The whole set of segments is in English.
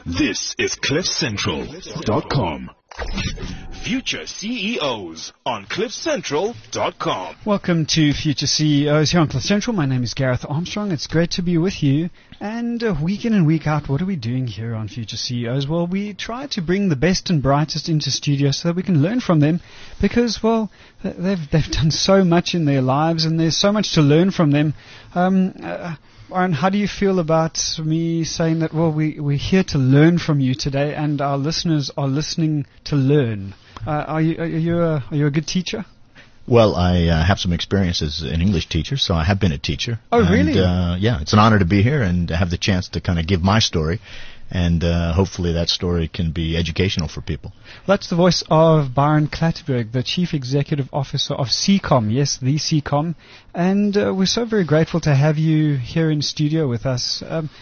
This is CliffCentral.com. Future CEOs on CliffCentral.com. Welcome to Future CEOs here on Cliff Central. My name is Gareth Armstrong. It's great to be with you. And week in and week out, what are we doing here on Future CEOs? Well, we try to bring the best and brightest into studio so that we can learn from them because, well, they've done so much in their lives and there's so much to learn from them. Aaron, how do you feel about me saying that, well, we're here to learn from you today and our listeners are listening to learn? Are you a good teacher? Well, I have some experience as an English teacher, so I have been a teacher. Oh, really? Yeah, it's an honor to be here and to have the chance to kind of give my story, and hopefully that story can be educational for people. That's the voice of Byron Clatterberg, the Chief Executive Officer of CECOM, yes, the CECOM, and we're so very grateful to have you here in studio with us.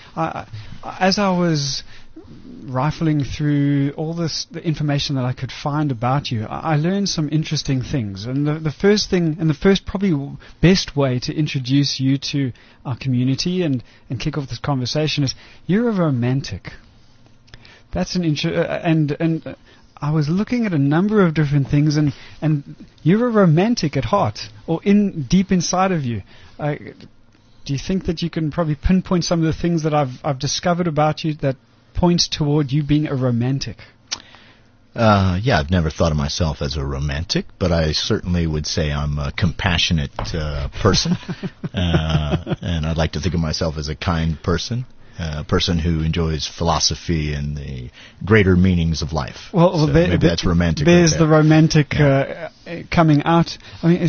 As I was rifling through all the information that I could find about you, I learned some interesting things. And the first thing, and the first probably best way to introduce you to our community and kick off this conversation is you're a romantic. That's an and I was looking at a number of different things, and you're a romantic at heart, or deep inside of you. Do you think that you can probably pinpoint some of the things that I've discovered about you that points toward you being a romantic? Yeah, I've never thought of myself as a romantic, but I certainly would say I'm a compassionate person, and I'd like to think of myself as a kind person. A person who enjoys philosophy and the greater meanings of life. Well, so maybe that's romantic. There's right the romantic coming out. I mean,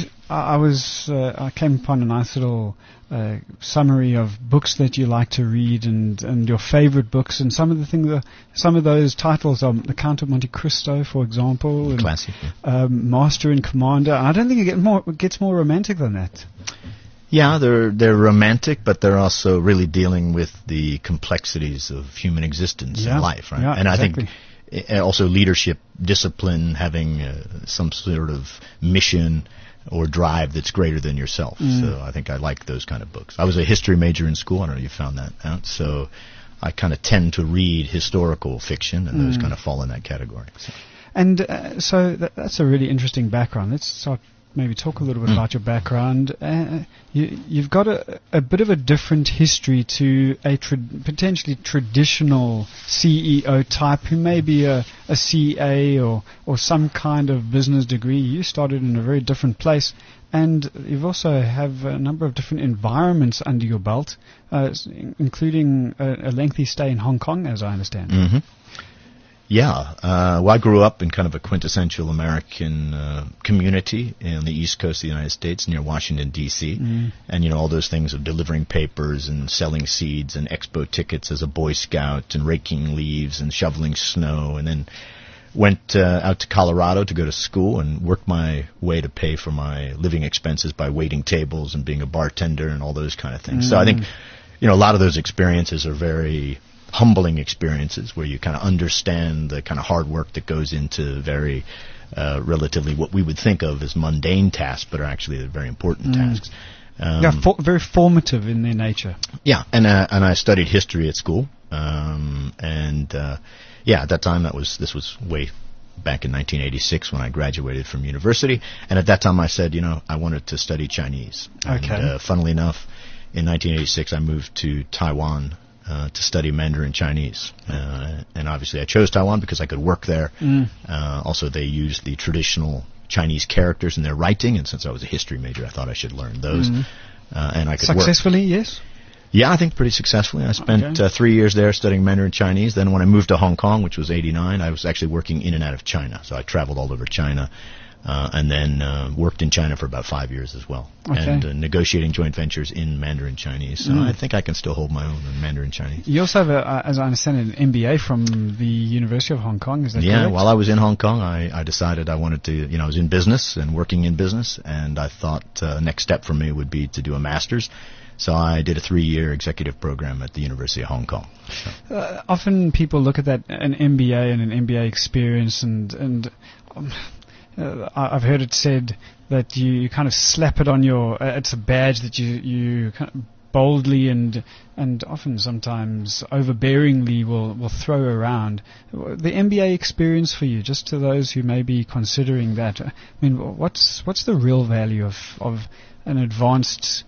I came upon a nice little summary of books that you like to read and your favorite books, and some of those titles are The Count of Monte Cristo, for example, and classic. Master and Commander. I don't think it gets more romantic than that. Yeah, they're romantic, but they're also really dealing with the complexities of human existence and life, right? Yeah, and exactly. I think also leadership, discipline, having some sort of mission or drive that's greater than yourself. So I think I like those kind of books. I was a history major in school. I don't know if you found that out. So I kind of tend to read historical fiction, and those kind of fall in that category. So. And so that's a really interesting background. Let's start. Maybe talk a little bit about your background. You've got a bit of a different history to a potentially traditional CEO type who may be a CA or some kind of business degree. You started in a very different place, and you've also have a number of different environments under your belt, including a lengthy stay in Hong Kong, as I understand. Mm-hmm. Yeah, well, I grew up in kind of a quintessential American community in the East Coast of the United States near Washington, D.C., and, all those things of delivering papers and selling seeds and expo tickets as a Boy Scout and raking leaves and shoveling snow, and then went out to Colorado to go to school and worked my way to pay for my living expenses by waiting tables and being a bartender and all those kind of things. So I think, a lot of those experiences are very humbling experiences where you kind of understand the kind of hard work that goes into very relatively what we would think of as mundane tasks, but are actually very important tasks. Very formative in their nature. Yeah, and I studied history at school, at that time this was way back in 1986 when I graduated from university, and at that time I said, I wanted to study Chinese. Okay. And funnily enough, in 1986 I moved to Taiwan to study Mandarin Chinese. And obviously I chose Taiwan because I could work there. Also, they use the traditional Chinese characters in their writing, and since I was a history major, I thought I should learn those. And I could successfully, yes? Yeah, I think pretty successfully. I spent 3 years there studying Mandarin Chinese. Then when I moved to Hong Kong, which was 1989, I was actually working in and out of China. So I traveled all over China. And then worked in China for about 5 years as well, and negotiating joint ventures in Mandarin Chinese. So I think I can still hold my own in Mandarin Chinese. You also have, as I understand, an MBA from the University of Hong Kong, is that correct? Yeah, while I was in Hong Kong, I decided I wanted to, I was in business and working in business, and I thought next step for me would be to do a master's. So I did a 3-year executive program at the University of Hong Kong. So. Often people look at that, an MBA and an MBA experience, and I've heard it said that you kind of slap it on your, it's a badge that you kind of boldly and often sometimes overbearingly will throw around. The MBA experience for you, just to those who may be considering that, I mean, what's the real value of an advanced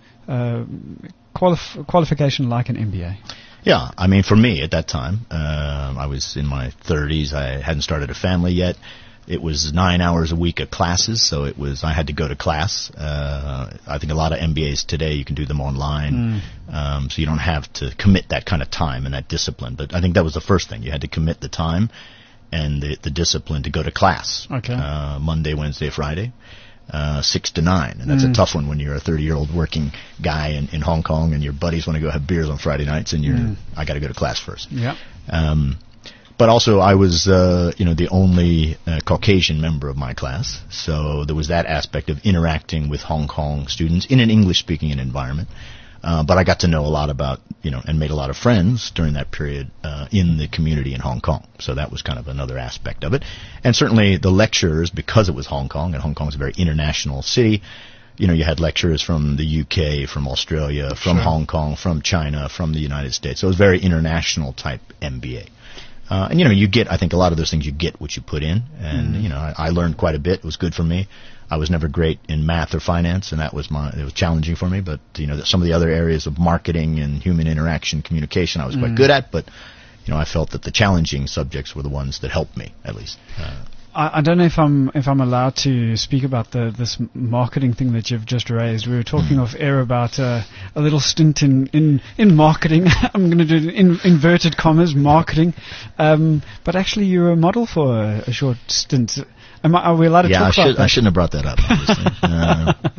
qualification like an MBA? Yeah, I mean, for me at that time, I was in my 30s. I hadn't started a family yet. It was 9 hours a week of classes, so I had to go to class. I think a lot of MBAs today, you can do them online, so you don't have to commit that kind of time and that discipline. But I think that was the first thing. You had to commit the time and the discipline to go to class. Okay. Monday, Wednesday, Friday. 6 to 9, and that's a tough one when you're a 30-year-old working guy in Hong Kong and your buddies want to go have beers on Friday nights and I got to go to class first. Yeah. But also I was, the only Caucasian member of my class, so there was that aspect of interacting with Hong Kong students in an English-speaking environment. But I got to know a lot about, and made a lot of friends during that period in the community in Hong Kong. So that was kind of another aspect of it. And certainly the lecturers, because it was Hong Kong, and Hong Kong is a very international city, you had lecturers from the UK, from Australia, from Hong Kong, from China, from the United States. So it was very international type MBA. And you get, I think a lot of those things, you get what you put in. And, I learned quite a bit. It was good for me. I was never great in math or finance, and it was challenging for me. But, some of the other areas of marketing and human interaction, communication, I was quite good at. But, I felt that the challenging subjects were the ones that helped me, at least. I don't know if I'm allowed to speak about this marketing thing that you've just raised. We were talking off air about a little stint in marketing. I'm going to do it in inverted commas, marketing. But actually, you were a model for a short stint. Are we allowed to talk about that? I shouldn't have brought that up, obviously.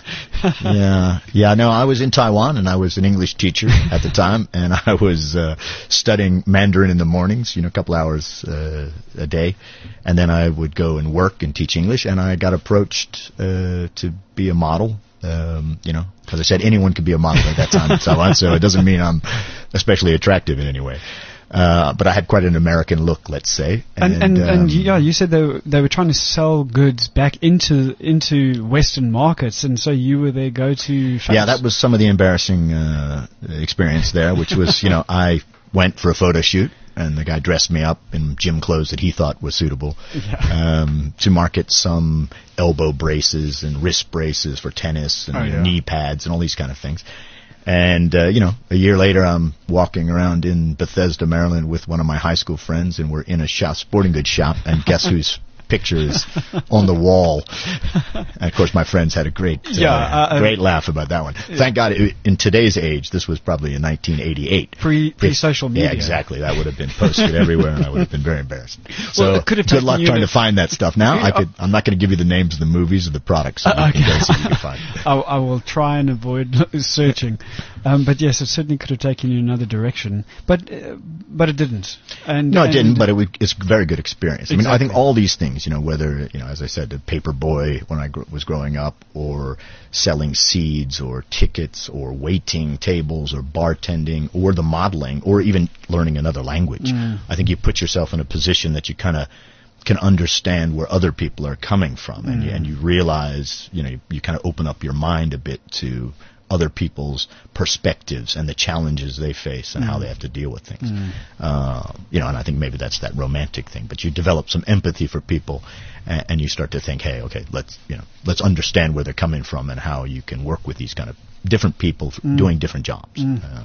No, I was in Taiwan, and I was an English teacher at the time, and I was studying Mandarin in the mornings, a couple hours a day, and then I would go and work and teach English, and I got approached to be a model, because I said anyone could be a model at that time in Taiwan, so it doesn't mean I'm especially attractive in any way. But I had quite an American look, let's say. And you said they were trying to sell goods back into Western markets, and so you were their go-to face. Yeah, that was some of the embarrassing experience there, which was, I went for a photo shoot, and the guy dressed me up in gym clothes that he thought was suitable to market some elbow braces and wrist braces for tennis and knee pads and all these kind of things. And, a year later, I'm walking around in Bethesda, Maryland with one of my high school friends, and we're in a sporting goods shop, and guess whose picture is on the wall? And, of course, my friends had a great laugh about that one. Yeah. Thank God, in today's age, this was probably in 1988. Pre-social media. Yeah, exactly. That would have been posted everywhere, and I would have been very embarrassed. Well, so good luck trying to find that stuff. Now, I'm not going to give you the names of the movies or the products, so you can go see if you can find it. I will try and avoid searching. But yes, it certainly could have taken you in another direction. But it didn't. It didn't, but it's a very good experience. Exactly. I mean, I think all these things, whether, as I said, a paper boy when I was growing up, or selling seeds, or tickets, or waiting tables, or bartending, or the modeling, or even learning another language. I think you put yourself in a position that you kind of can understand where other people are coming from, and you realize, you kind of open up your mind a bit to other people's perspectives and the challenges they face and how they have to deal with things. And I think maybe that's that romantic thing, but you develop some empathy for people, and you start to think, hey, okay, let's understand where they're coming from and how you can work with these kind of different people doing different jobs.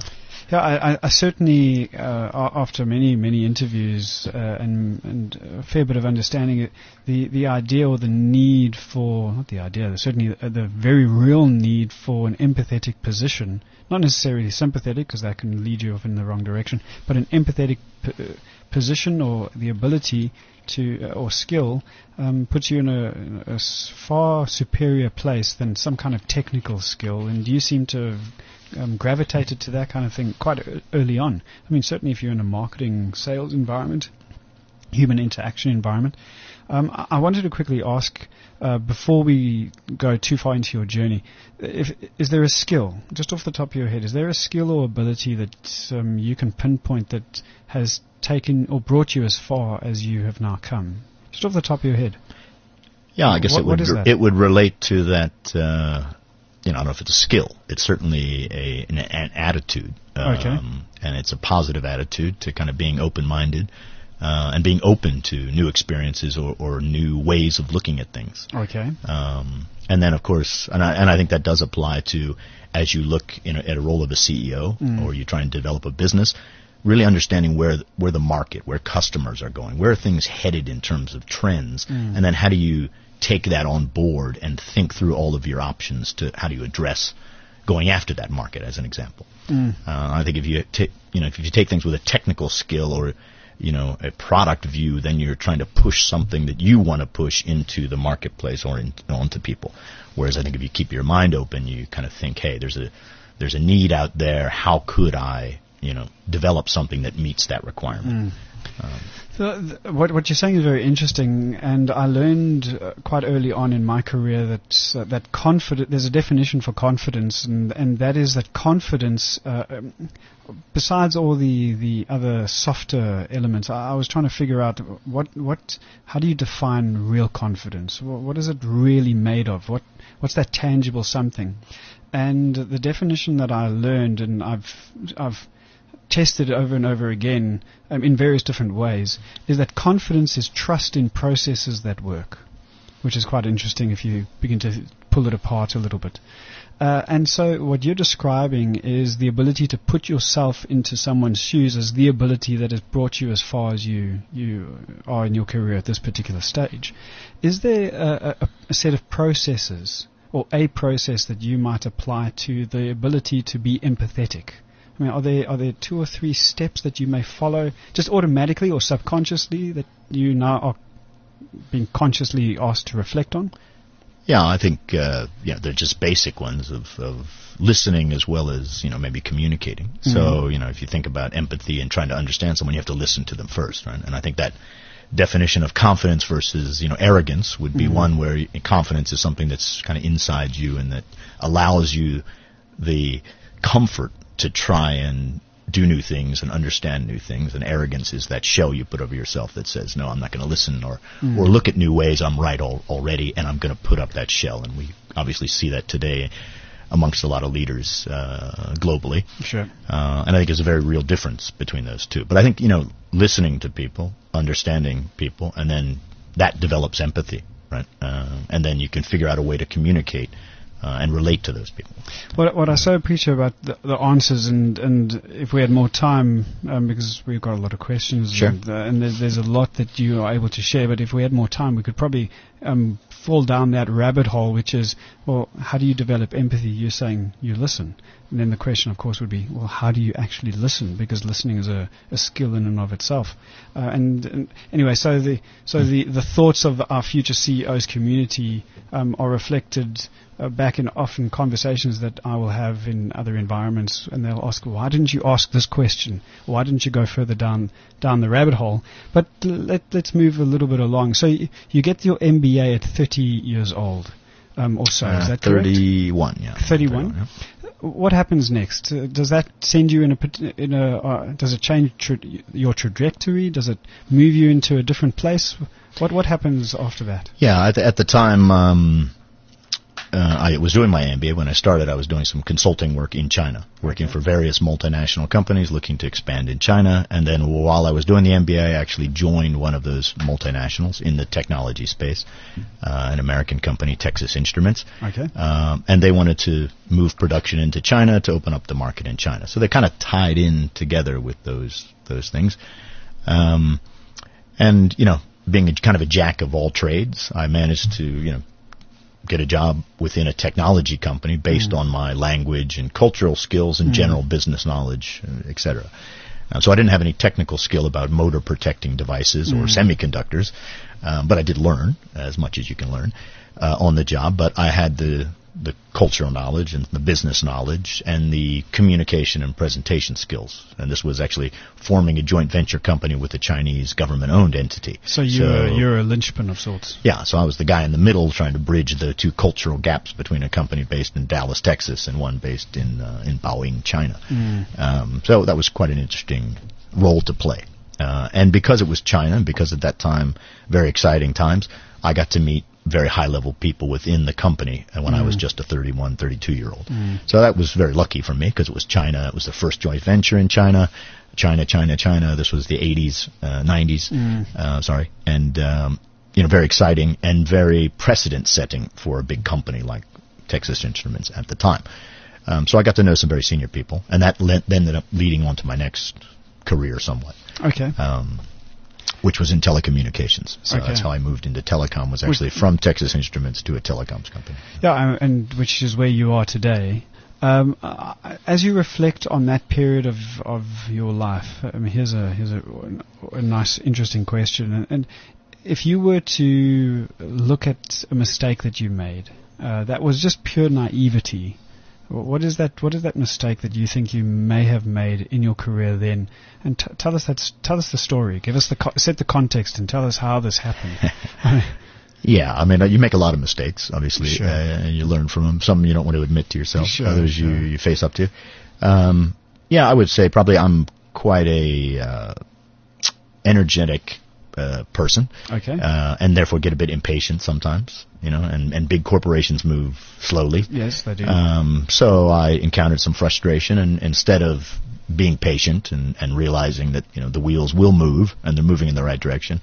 I certainly, after many interviews and a fair bit of understanding, the idea or the need for, not the idea, certainly the very real need for an empathetic position, not necessarily sympathetic, because that can lead you off in the wrong direction, but an empathetic position or the ability to, or skill, puts you in a far superior place than some kind of technical skill, and you seem to have gravitated to that kind of thing quite early on. I mean, certainly if you're in a marketing sales environment, human interaction environment. I wanted to quickly ask, before we go too far into your journey, is there a skill, just off the top of your head, is there a skill or ability that you can pinpoint that has taken or brought you as far as you have now come? Just off the top of your head. Yeah, I guess it would relate to that I don't know if it's a skill. It's certainly an attitude. And it's a positive attitude to kind of being open-minded and being open to new experiences or new ways of looking at things. Okay. And then, of course, and I think that does apply to as you look at a role of a CEO or you try and develop a business, really understanding where the market, where customers are going, where are things headed in terms of trends, and then how do you take that on board and think through all of your options to how do you address going after that market, as an example. I think if you take things with a technical skill or a product view, then you're trying to push something that you want to push into the marketplace or onto people. Whereas I think if you keep your mind open, you kind of think, hey, there's a need out there. How could I, develop something that meets that requirement? What you're saying is very interesting, and I learned quite early on in my career that there's a definition for confidence, and that is that confidence, besides all the other softer elements, I was trying to figure out how do you define real confidence? What is it really made of? What's that tangible something? And the definition that I learned, and I've tested over and over again in various different ways, is that confidence is trust in processes that work, which is quite interesting if you begin to pull it apart a little bit. And so what you're describing is the ability to put yourself into someone's shoes as the ability that has brought you as far as you are in your career at this particular stage. Is there a set of processes or a process that you might apply to the ability to be empathetic? I mean, are there 2 or 3 steps that you may follow just automatically or subconsciously that you now are being consciously asked to reflect on? Yeah, I think they're just basic ones of listening as well as maybe communicating. So if you think about empathy and trying to understand someone, you have to listen to them first, right? And I think that definition of confidence versus arrogance would be one where confidence is something that's kind of inside you and that allows you the comfort to try and do new things and understand new things, and arrogance is that shell you put over yourself that says, no, I'm not going to listen or look at new ways, I'm right already, and I'm going to put up that shell. And we obviously see that today amongst a lot of leaders globally. Sure. And I think there's a very real difference between those two. But I think, listening to people, understanding people, and then that develops empathy, right? And then you can figure out a way to communicate and relate to those people. What I so appreciate about the answers, and if we had more time, because we've got a lot of questions, sure. and there's a lot that you are able to share, but if we had more time, we could probably fall down that rabbit hole, which is, well, how do you develop empathy? You're saying you listen. And then the question, of course, would be, well, how do you actually listen? Because listening is a skill in and of itself. And anyway, so the thoughts of our future CEOs community are reflected back in often conversations that I will have in other environments, and they'll ask, why didn't you ask this question? Why didn't you go further down the rabbit hole? But let's move a little bit along. So you get your MBA at 30 years old or so, is that correct? 31, yeah. 31? Yeah. What happens next? Does that send you does it change your trajectory? Does it move you into a different place? What happens after that? Yeah, at the time, I was doing my MBA. When I started, I was doing some consulting work in China, working for various multinational companies looking to expand in China. And then while I was doing the MBA, I actually joined one of those multinationals in the technology space, an American company, Texas Instruments. Okay. And they wanted to move production into China to open up the market in China. So they kind of tied in together with those things. And, being kind of a jack of all trades, I managed to, get a job within a technology company based on my language and cultural skills and general business knowledge, etc. So I didn't have any technical skill about motor protecting devices or semiconductors, but I did learn as much as you can learn on the job. But I had the cultural knowledge and the business knowledge and the communication and presentation skills. And this was actually forming a joint venture company with a Chinese government-owned entity. So you're a linchpin of sorts. Yeah, so I was the guy in the middle trying to bridge the two cultural gaps between a company based in Dallas, Texas, and one based in Baoying, China. So that was quite an interesting role to play. And because it was China, and because at that time, very exciting times, I got to meet very high-level people within the company when I was just a 31, 32-year-old. So that was very lucky for me because it was China. It was the first joint venture in China. China. This was the 80s, 90s, sorry. And, very exciting and very precedent-setting for a big company like Texas Instruments at the time. So I got to know some very senior people, and that ended up leading on to my next career somewhat. Okay. Which was in telecommunications. So that's how I moved into telecom, was actually from Texas Instruments to a telecoms company. Yeah, and which is where you are today. As you reflect on that period of your life, I mean, here's a nice, interesting question. And if you were to look at a mistake that you made, that was just pure naivety, what is that mistake that you think you may have made in your career then? And tell us the story. Give us set the context and tell us how this happened. Yeah, I mean, you make a lot of mistakes, obviously, Sure. and you learn from them. Some you don't want to admit to yourself. Sure, others sure. you face up to. Yeah, I would say probably I'm quite a energetic person. Okay. And therefore get a bit impatient sometimes, and big corporations move slowly. Yes, they do. So I encountered some frustration, and instead of being patient and realizing that, the wheels will move and they're moving in the right direction,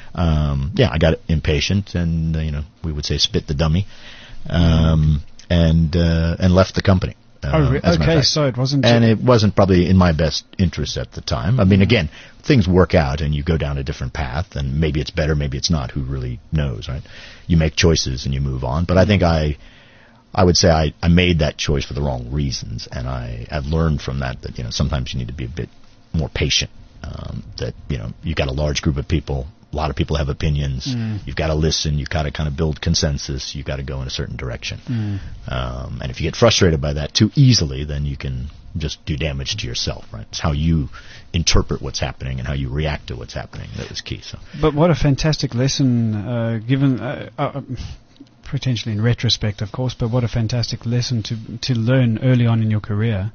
I got impatient and, we would say spit the dummy, and left the company. Okay, so it wasn't... And it wasn't probably in my best interest at the time. I mean, again, things work out and you go down a different path, and maybe it's better, maybe it's not. Who really knows, right? You make choices and you move on. But I think I would say I made that choice for the wrong reasons, and I've learned from that sometimes you need to be a bit more patient. That, you've got a large group of people. A lot of people have opinions. You've got to listen. You've got to kind of build consensus. You've got to go in a certain direction. And if you get frustrated by that too easily, then you can just do damage to yourself, right? It's how you interpret what's happening and how you react to what's happening that is key. So. But what a fantastic lesson, given... potentially in retrospect, of course, but what a fantastic lesson to learn early on in your career.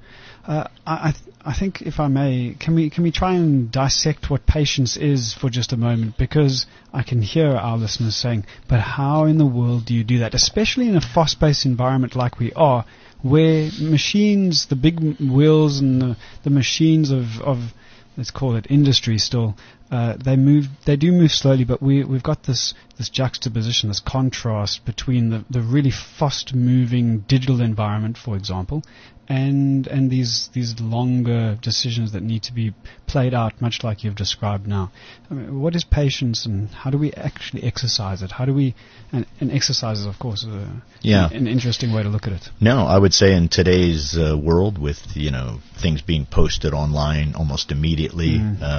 I think, if I may, can we try and dissect what patience is for just a moment? Because I can hear our listeners saying, but how in the world do you do that? Especially in a fast-paced environment like we are, where machines, the big wheels and the machines of let's call it industry still, they do move slowly, but we've got this juxtaposition, this contrast between the really fast-moving digital environment, for example, and these longer decisions that need to be played out, much like you've described now. I mean, what is patience, and how do we actually exercise it? How do we? And exercise is, of course, an interesting way to look at it. No, I would say in today's world, with things being posted online almost immediately,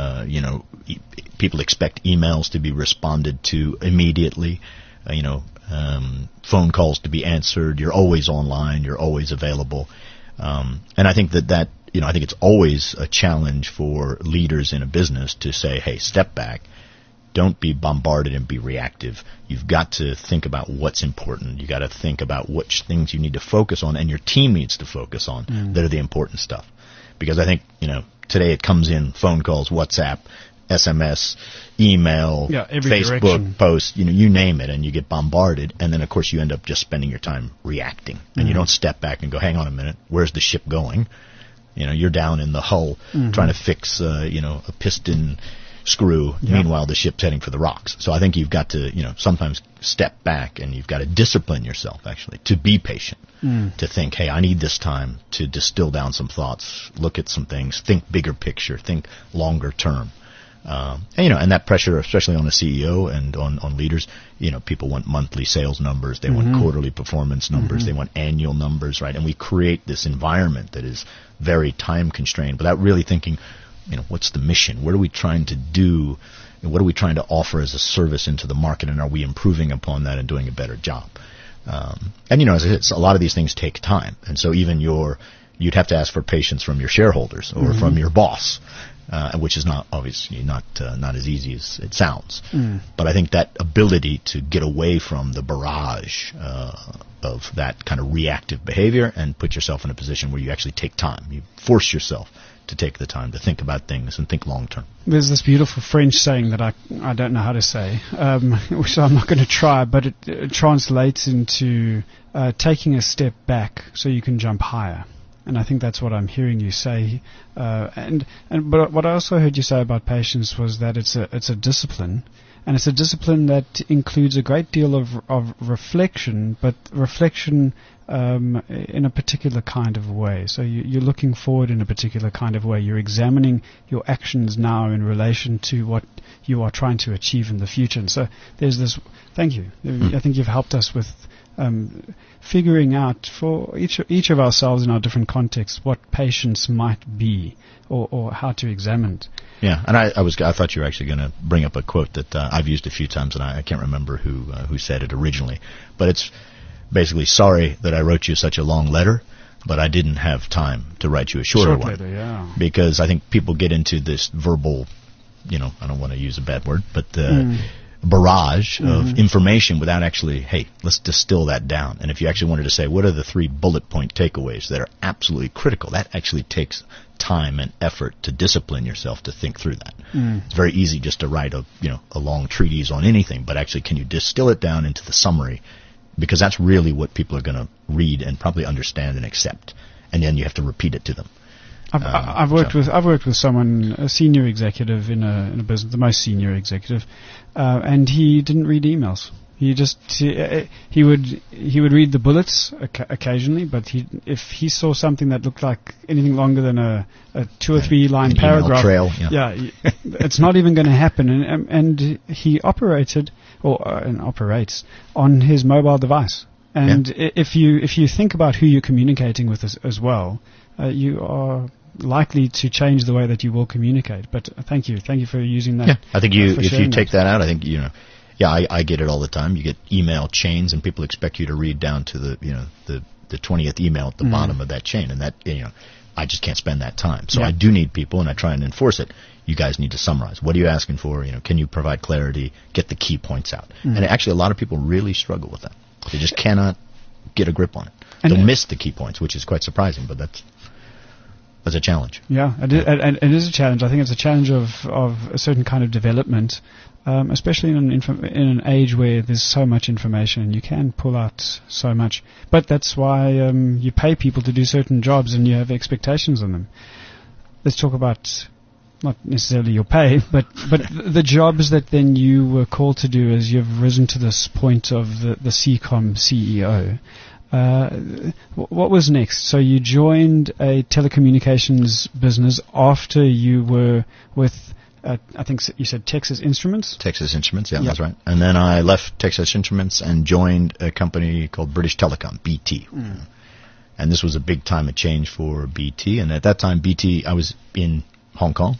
people expect emails to be responded to immediately. Phone calls to be answered. You're always online. You're always available. And I think that I think it's always a challenge for leaders in a business to say, hey, step back. Don't be bombarded and be reactive. You've got to think about what's important. You've got to think about which things you need to focus on and your team needs to focus on that are the important stuff. Because I think, today it comes in phone calls, WhatsApp, SMS, email, Facebook direction. post, you name it, and you get bombarded, and then of course you end up just spending your time reacting, and you don't step back and go, hang on a minute, where's the ship going? You're down in the hull trying to fix, a piston screw. Meanwhile, the ship's heading for the rocks. So I think you've got to, sometimes step back, and you've got to discipline yourself actually to be patient, to think, hey, I need this time to distill down some thoughts, look at some things, think bigger picture, think longer term. And that pressure, especially on a CEO and on leaders, people want monthly sales numbers, they want quarterly performance numbers, they want annual numbers, right? And we create this environment that is very time constrained without really thinking, what's the mission? What are we trying to do? And what are we trying to offer as a service into the market? And are we improving upon that and doing a better job? And as I said, a lot of these things take time. And so even you'd have to ask for patience from your shareholders or from your boss. Which is not obviously not as easy as it sounds. But I think that ability to get away from the barrage of that kind of reactive behavior and put yourself in a position where you actually take time, you force yourself to take the time to think about things and think long term. There's this beautiful French saying that I don't know how to say, which I'm not going to try, but it translates into taking a step back so you can jump higher. And I think that's what I'm hearing you say. But what I also heard you say about patience was that it's a discipline, and it's a discipline that includes a great deal of reflection, but reflection in a particular kind of way. So you're looking forward in a particular kind of way. You're examining your actions now in relation to what you are trying to achieve in the future. And so there's this. Thank you. I think you've helped us with figuring out for each of ourselves in our different contexts what patience might be, or how to examine it. Yeah, and I thought you were actually going to bring up a quote that I've used a few times, and I can't remember who said it originally, but it's basically, sorry that I wrote you such a long letter, but I didn't have time to write you a shorter one. Letter, yeah. Because I think people get into this verbal, I don't want to use a bad word, but barrage of information without actually, hey, let's distill that down. And if you actually wanted to say, what are the 3 bullet point takeaways that are absolutely critical, that actually takes time and effort to discipline yourself to think through that. It's very easy just to write a long treatise on anything, but actually can you distill it down into the summary, because that's really what people are going to read and probably understand and accept, and then you have to repeat it to them. I've worked with someone, a senior executive in a business, the most senior executive, and he didn't read emails. He would read the bullets occasionally, but if he saw something that looked like anything longer than a 2 or 3 line paragraph, trail, it's not even going to happen. And he operated and operates on his mobile device. And if you think about who you're communicating with as well, you are likely to change the way that you will communicate. But thank you for using that. Yeah, I think if you take that out, I think I get it all the time. You get email chains, and people expect you to read down to the 20th email at the bottom of that chain, and that I just can't spend that time. So I do need people, and I try and enforce it. You guys need to summarize. What are you asking for? Can you provide clarity? Get the key points out. And actually, a lot of people really struggle with that. They just cannot get a grip on it. They'll miss the key points, which is quite surprising, but that's a challenge. Yeah, it is a challenge. I think it's a challenge of a certain kind of development, especially in an age where there's so much information and you can pull out so much. But that's why you pay people to do certain jobs and you have expectations on them. Let's talk about not necessarily your pay, but the jobs that then you were called to do as you've risen to this point of the CCOM CEO. What was next? So you joined a telecommunications business after you were with, I think you said Texas Instruments? Texas Instruments, yeah, that's right. And then I left Texas Instruments and joined a company called British Telecom, BT. And this was a big time of change for BT. And at that time, BT, I was in Hong Kong,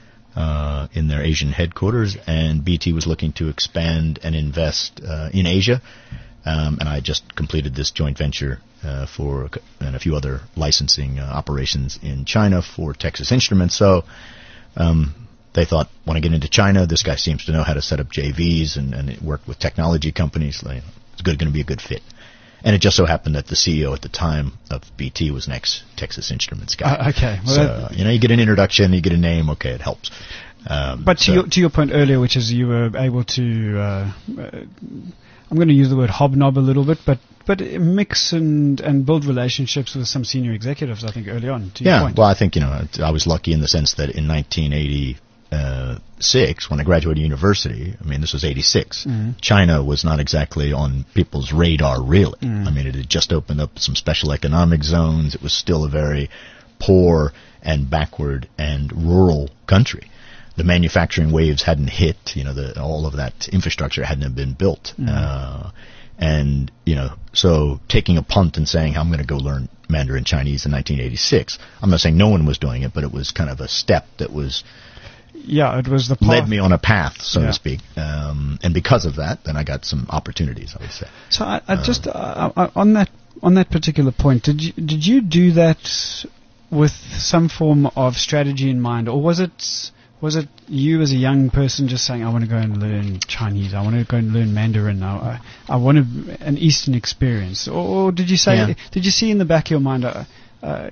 in their Asian headquarters, and BT was looking to expand and invest in Asia. And I just completed this joint venture and a few other licensing operations in China for Texas Instruments. So they thought, want to get into China. This guy seems to know how to set up JVs and work with technology companies. It's going to be a good fit. And it just so happened that the CEO at the time of BT was an ex-Texas Instruments guy. Okay. Well, so, you get an introduction, you get a name, okay, it helps. But to your point earlier, which is you were able to, I'm going to use the word hobnob a little bit, but mix and build relationships with some senior executives, I think, early on. To your point. Well, I think, I was lucky in the sense that in 1986, when I graduated university, this was 86, China was not exactly on people's radar, really. It had just opened up some special economic zones. It was still a very poor and backward and rural country. The manufacturing waves hadn't hit, all of that infrastructure hadn't been built. So taking a punt and saying, I'm going to go learn Mandarin Chinese in 1986, I'm not saying no one was doing it, but it was kind of a step that was... Yeah, it was the path. Led me on a path, so to speak. And because of that, then I got some opportunities, I would say. So I just, on that particular point, did you do that with some form of strategy in mind, or was it you as a young person just saying, I want to go and learn Chinese, I want to go and learn Mandarin, I want an Eastern experience? Or did you say, did you see in the back of your mind,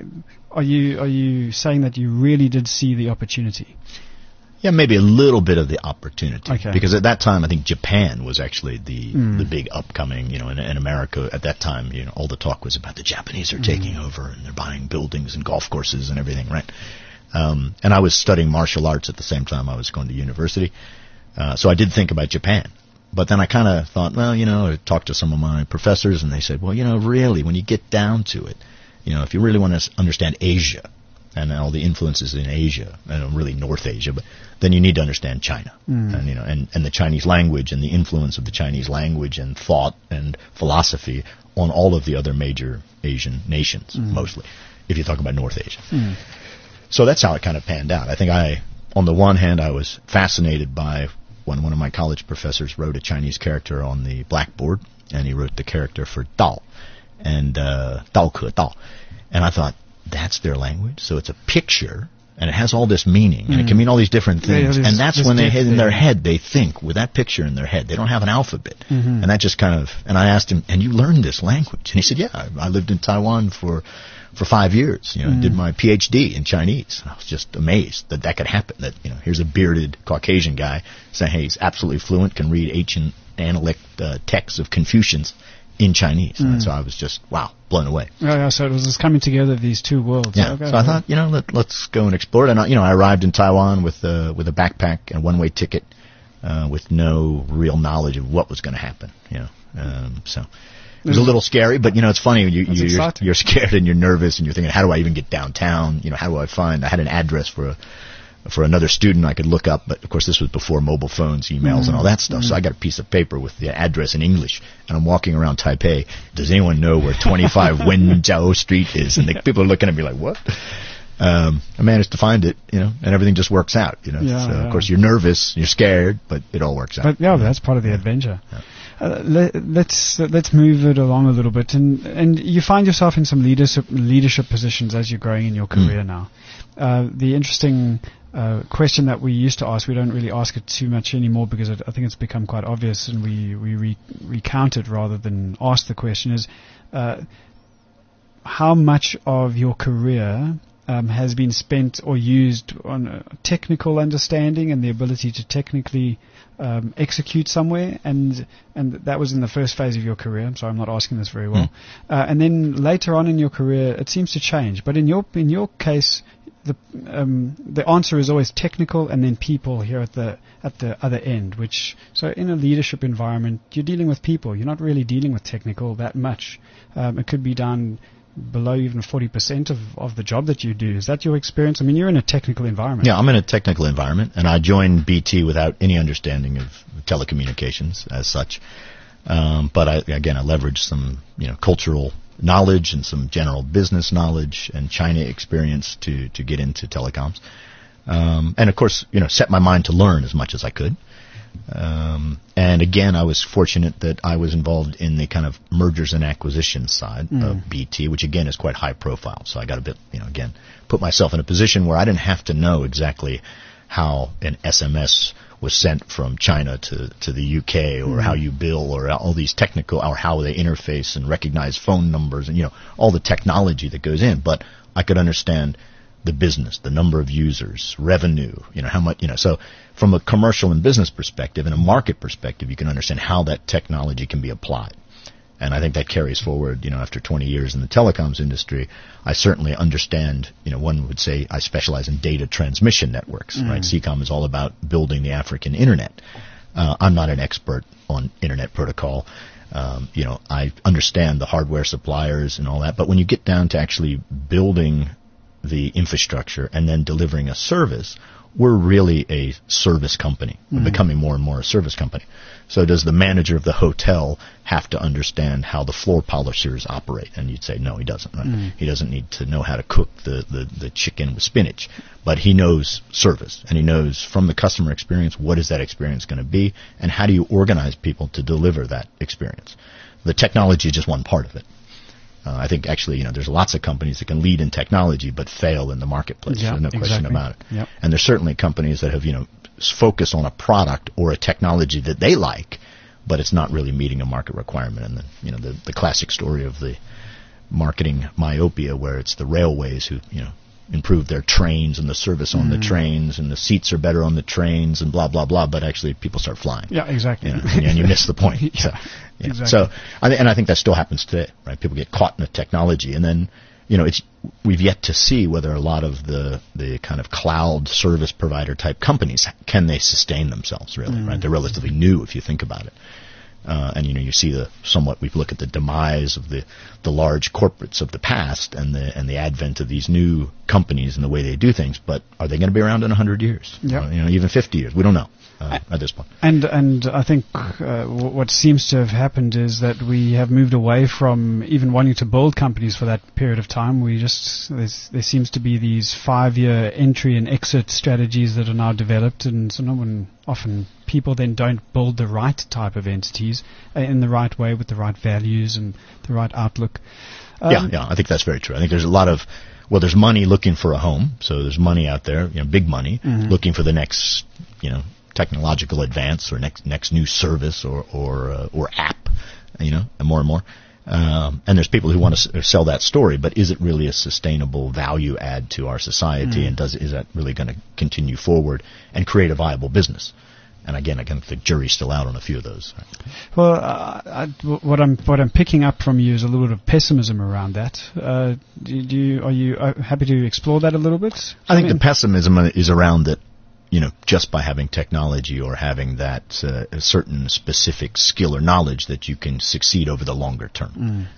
are you saying that you really did see the opportunity? Yeah, maybe a little bit of the opportunity. Okay. Because at that time, I think Japan was actually the big upcoming, in America at that time, all the talk was about the Japanese are taking over and they're buying buildings and golf courses and everything, right? And I was studying martial arts at the same time I was going to university. So I did think about Japan. But then I kind of thought, well, I talked to some of my professors and they said, well, really, when you get down to it, if you really want to understand Asia, and all the influences in Asia, and really North Asia, but then you need to understand China, and the Chinese language and the influence of the Chinese language and thought and philosophy on all of the other major Asian nations, mostly, if you talk about North Asia. So that's how it kind of panned out. I think on the one hand, I was fascinated by when one of my college professors wrote a Chinese character on the blackboard, and he wrote the character for Dao, and Dao Ke Dao, and I thought, that's their language, so it's a picture, and it has all this meaning, and it can mean all these different things, and that's when they in their head, they think with that picture in their head. They don't have an alphabet, and that just kind of, and I asked him, and you learned this language? And he said, yeah, I lived in Taiwan for 5 years, did my PhD in Chinese. And I was just amazed that could happen, that, here's a bearded Caucasian guy saying, hey, he's absolutely fluent, can read ancient analect texts of Confucians in Chinese. And so I was just, wow, blown away. Yeah, so it was this coming together of these two worlds. Yeah, so I thought, let's go and explore it. And, I arrived in Taiwan with a backpack and a one-way ticket with no real knowledge of what was going to happen, So it was a little scary, but, it's funny. You're scared and you're nervous and you're thinking, how do I even get downtown? How do I I had an address for another student I could look up, but of course this was before mobile phones, emails, and all that stuff. So I got a piece of paper with the address in English, and I'm walking around Taipei. Does anyone know where 25 Wenjiao Street is? And people are looking at me like, what? I managed to find it, and everything just works out, Of course you're nervous, you're scared, but it all works out. But that's part of the adventure. Yeah. Let's move it along a little bit, and you find yourself in some leadership positions as you're growing in your career now. The interesting question that we used to ask, we don't really ask it too much anymore because I think it's become quite obvious, and we recount it rather than ask the question, is how much of your career has been spent or used on technical understanding and the ability to technically execute somewhere, and that was in the first phase of your career. I'm sorry, I'm not asking this very well. And then later on in your career, it seems to change. But in your case, the answer is always technical, and then people here at the other end. So in a leadership environment, you're dealing with people. You're not really dealing with technical that much. It could be done below even 40% of the job that you do. Is that your experience? I mean, you're in a technical environment. Yeah, I'm in a technical environment, and I joined BT without any understanding of telecommunications as such. But I leveraged some cultural knowledge and some general business knowledge and China experience to get into telecoms. And of course, set my mind to learn as much as I could. And again, I was fortunate that I was involved in the kind of mergers and acquisitions side of BT, which again is quite high profile. So I got a bit, again, put myself in a position where I didn't have to know exactly how an SMS was sent from China to the UK, or how you bill, or all these technical, or how they interface and recognize phone numbers, and all the technology that goes in. But I could understand the business, the number of users, revenue, how much, so from a commercial and business perspective and a market perspective, you can understand how that technology can be applied. And I think that carries forward, after 20 years in the telecoms industry. I certainly understand, one would say I specialize in data transmission networks, right? CCOM is all about building the African internet. I'm not an expert on internet protocol. I understand the hardware suppliers and all that, but when you get down to actually building the infrastructure and then delivering a service, we're really a service company. We're becoming more and more a service company. So does the manager of the hotel have to understand how the floor polishers operate? And you'd say, no, he doesn't. Right? He doesn't need to know how to cook the chicken with spinach. But he knows service, and he knows from the customer experience, what is that experience going to be, and how do you organize people to deliver that experience? The technology is just one part of it. I think actually, there's lots of companies that can lead in technology but fail in the marketplace. Yeah, there's no question about it. Yep. And there's certainly companies that have, focused on a product or a technology that they like, but it's not really meeting a market requirement. And the classic story of the marketing myopia, where it's the railways who, improve their trains and the service on the trains and the seats are better on the trains and blah, blah, blah, but actually people start flying. Yeah, exactly. And you miss the point. Exactly. So, I think that still happens today, right? People get caught in the technology, and then, we've yet to see whether a lot of the kind of cloud service provider type companies, can they sustain themselves, really, right? They're relatively new if you think about it. And you see we look at the demise of the large corporates of the past and the advent of these new companies and the way they do things. But are they going to be around in 100 years? Yep. Even 50 years? We don't know at this point. And I think what seems to have happened is that we have moved away from even wanting to build companies for that period of time. There seems to be these 5-year entry and exit strategies that are now developed, and so often people then don't build the right type of entities in the right way with the right values and the right outlook. I think that's very true. I think there's a lot of, there's money looking for a home, so there's money out there, big money, looking for the next, technological advance or next new service or app, and more. And there's people who want to sell that story, but is it really a sustainable value add to our society, and is that really going to continue forward and create a viable business? And again, the jury's still out on a few of those. Well, what I'm picking up from you is a little bit of pessimism around that. Are you happy to explore that a little bit? I think the pessimism is around that, just by having technology or having that a certain specific skill or knowledge that you can succeed over the longer term.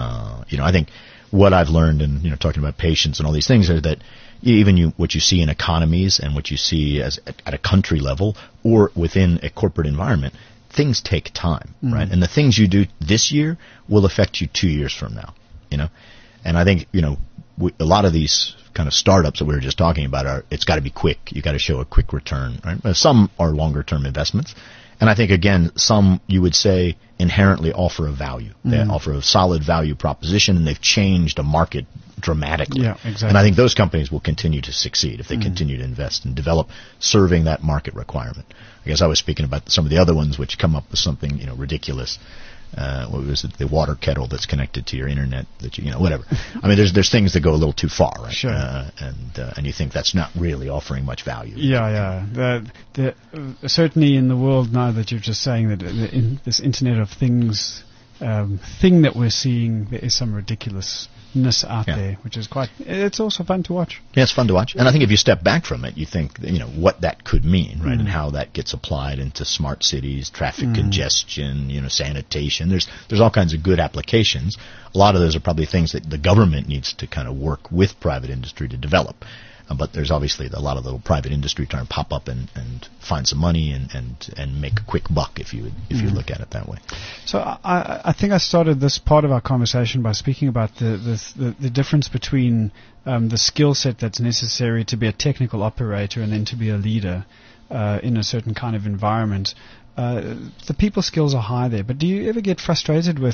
I think what I've learned in talking about patience and all these things are that even what you see in economies and what you see at a country level or within a corporate environment, things take time, right? And the things you do this year will affect you 2 years from now, And I think, a lot of these kind of startups that we were just talking about it's got to be quick. You got to show a quick return, right? Some are longer term investments. And I think, again, some, you would say, inherently offer a value. They offer a solid value proposition, and they've changed a market dramatically. Yeah, exactly. And I think those companies will continue to succeed if they continue to invest and develop, serving that market requirement. I guess I was speaking about some of the other ones which come up with something, ridiculous. What was it? The water kettle that's connected to your internet. Whatever. I mean, there's things that go a little too far, right? Sure. And you think that's not really offering much value. Yeah. Certainly in the world now that you're just saying that this Internet of Things thing that we're seeing, there is some ridiculousness out there, which is it's also fun to watch. Yeah, it's fun to watch. And I think if you step back from it, you think, what that could mean, right? And how that gets applied into smart cities, traffic congestion, sanitation. There's all kinds of good applications. A lot of those are probably things that the government needs to kind of work with private industry to develop. But there's obviously a lot of little private industry trying to pop up and find some money and make a quick buck if you look at it that way. So I think I started this part of our conversation by speaking about the difference between the skill set that's necessary to be a technical operator and then to be a leader in a certain kind of environment. The people skills are high there, but do you ever get frustrated with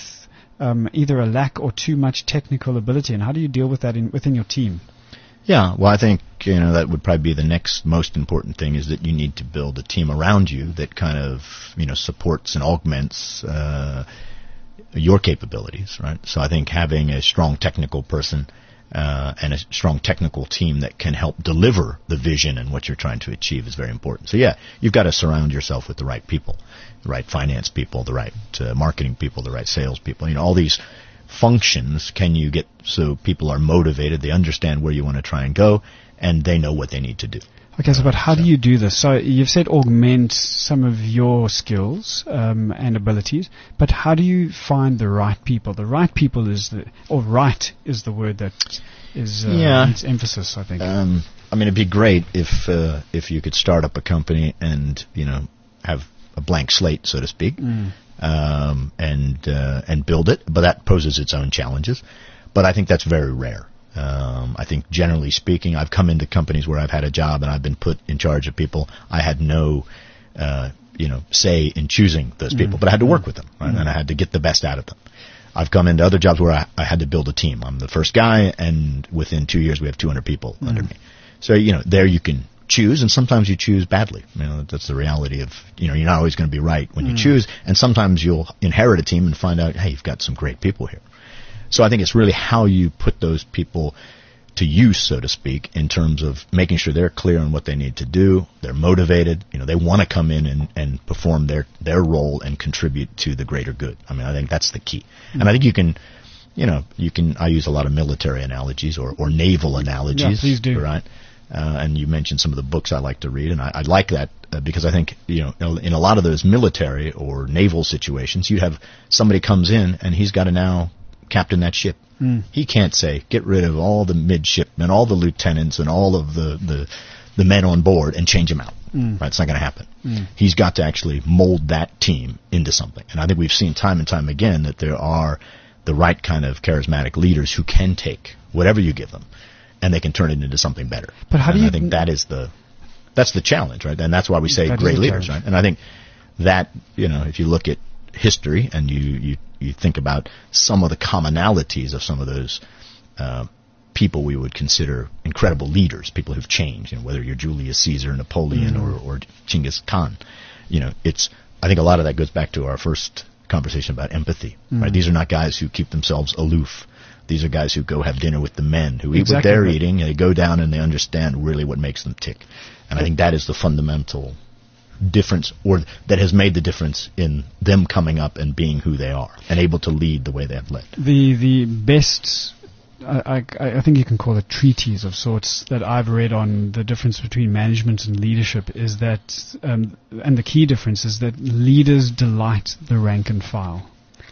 either a lack or too much technical ability, and how do you deal with that within your team? Yeah, well, I think, that would probably be the next most important thing, is that you need to build a team around you that kind of, supports and augments your capabilities, right? So I think having a strong technical person and a strong technical team that can help deliver the vision and what you're trying to achieve is very important. So yeah, you've got to surround yourself with the right people, the right finance people, the right marketing people, the right sales people, all these functions can you get so people are motivated, they understand where you want to try and go, and they know what they need to do. Okay, but how do you do this? So you've said augment some of your skills and abilities, but how do you find the right people? The right people is the word that needs emphasis, I think. It'd be great if you could start up a company and have a blank slate, so to speak. And build it, but that poses its own challenges. But I think that's very rare. I think generally speaking, I've come into companies where I've had a job and I've been put in charge of people. I had no, say in choosing those people, but I had to work with them, right? And I had to get the best out of them. I've come into other jobs where I had to build a team. I'm the first guy, and within 2 years we have 200 people under me. So, there you can choose, and sometimes you choose badly. That's the reality of, you're not always going to be right when you choose, and sometimes you'll inherit a team and find out, hey, you've got some great people here. So I think it's really how you put those people to use, so to speak, in terms of making sure they're clear on what they need to do, they're motivated, they want to come in and perform their role and contribute to the greater good. I mean, I think that's the key. Mm-hmm. And I think you can, I use a lot of military analogies or naval analogies. Yeah, please do. Right? And you mentioned some of the books I like to read, and I like that because I think, in a lot of those military or naval situations, you have somebody comes in and he's got to now captain that ship. He can't say, get rid of all the midshipmen, all the lieutenants, and all of the men on board and change them out. Right? It's not going to happen. He's got to actually mold that team into something. And I think we've seen time and time again that there are the right kind of charismatic leaders who can take whatever you give them and they can turn it into something better. But how do you... I think that's the challenge, right? And that's why we say great leaders, right? And I think that, if you look at history and you think about some of the commonalities of some of those people we would consider incredible leaders, people who've changed, whether you're Julius Caesar, Napoleon, or Genghis Khan. I think a lot of that goes back to our first conversation about empathy. Right? These are not guys who keep themselves aloof. These are guys who go have dinner with the men, who eat what they're eating, and they go down and they understand really what makes them tick. And I think that is the fundamental difference, or that has made the difference in them coming up and being who they are and able to lead the way they have led. The best, I think you can call it treatise of sorts, that I've read on the difference between management and leadership is that, and the key difference is that leaders delight the rank and file.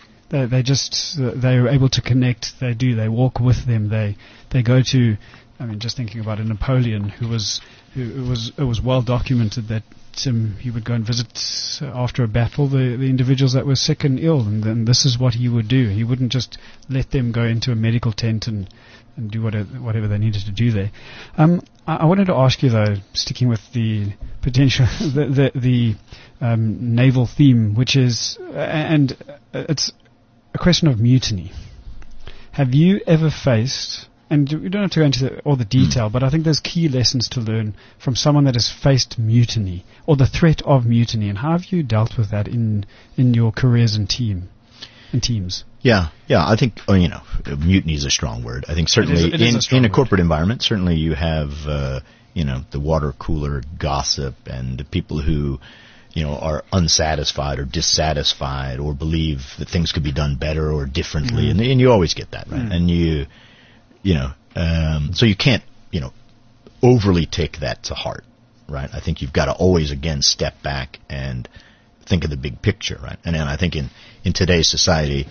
They're able to connect. They walk with them. They go to, just thinking about a Napoleon it was well documented that he would go and visit after a battle the individuals that were sick and ill, and then this is what he would do. He wouldn't just let them go into a medical tent and do whatever they needed to do there. I wanted to ask you though, sticking with the potential the naval theme, which is and it's a question of mutiny. Have you ever faced, and we don't have to go into all the detail, but I think there's key lessons to learn from someone that has faced mutiny or the threat of mutiny, and how have you dealt with that in your careers and teams? Yeah. I think mutiny is a strong word. I think certainly in a corporate environment, certainly you have the water cooler gossip and the people who are unsatisfied or dissatisfied or believe that things could be done better or differently, and you always get that, right? And so you can't, overly take that to heart, right? I think you've got to always, again, step back and think of the big picture, right? And I think in today's society,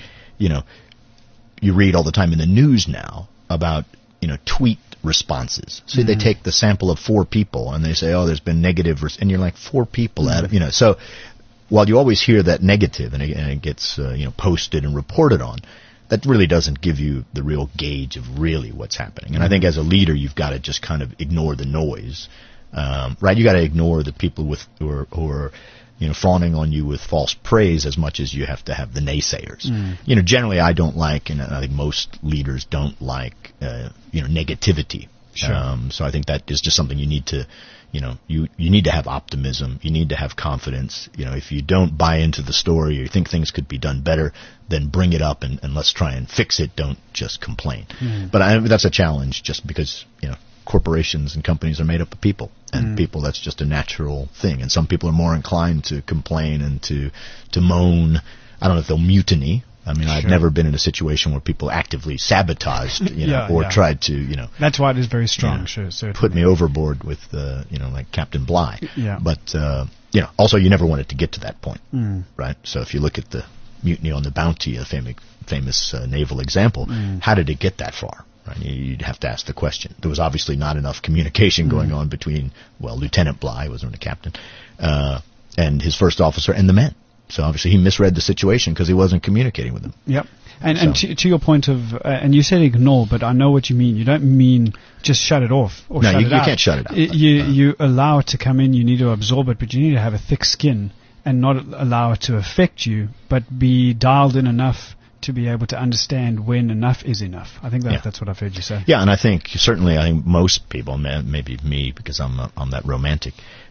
you read all the time in the news now about, tweet responses. So they take the sample of 4 people and they say, oh, there's been negative, and you're like 4 people out of, so while you always hear that negative and it gets, posted and reported on, that really doesn't give you the real gauge of really what's happening. And I think as a leader, you've got to just kind of ignore the noise, right? You got to ignore the people who are fawning on you with false praise as much as you have to have the naysayers. Generally I don't like, and I think most leaders don't like, negativity. Sure. So I think that is just something you need to, you need to have optimism. You need to have confidence. If you don't buy into the story or you think things could be done better, then bring it up and let's try and fix it. Don't just complain. But that's a challenge just because, corporations and companies are made up of people, and people, that's just a natural thing. And some people are more inclined to complain and to moan. I don't know if they'll mutiny. I've never been in a situation where people actively sabotaged, tried to, That's why it is very strong. Sure, put me overboard with, like Captain Bligh. Yeah. But, also you never want it to get to that point, right? So if you look at the mutiny on the Bounty, a famous naval example, how did it get that far? Right? You'd have to ask the question. There was obviously not enough communication going on between, Lieutenant Bligh, wasn't a captain, and his first officer and the men. So obviously he misread the situation because he wasn't communicating with them. Yep. And to your point of, and you said ignore, but I know what you mean. You don't mean just shut it off or shut it out. No, you can't shut it out. You allow it to come in. You need to absorb it, but you need to have a thick skin and not allow it to affect you, but be dialed in enough to be able to understand when enough is enough. I think that's what I've heard you say. Yeah, and I think most people, maybe me because I'm that romantic,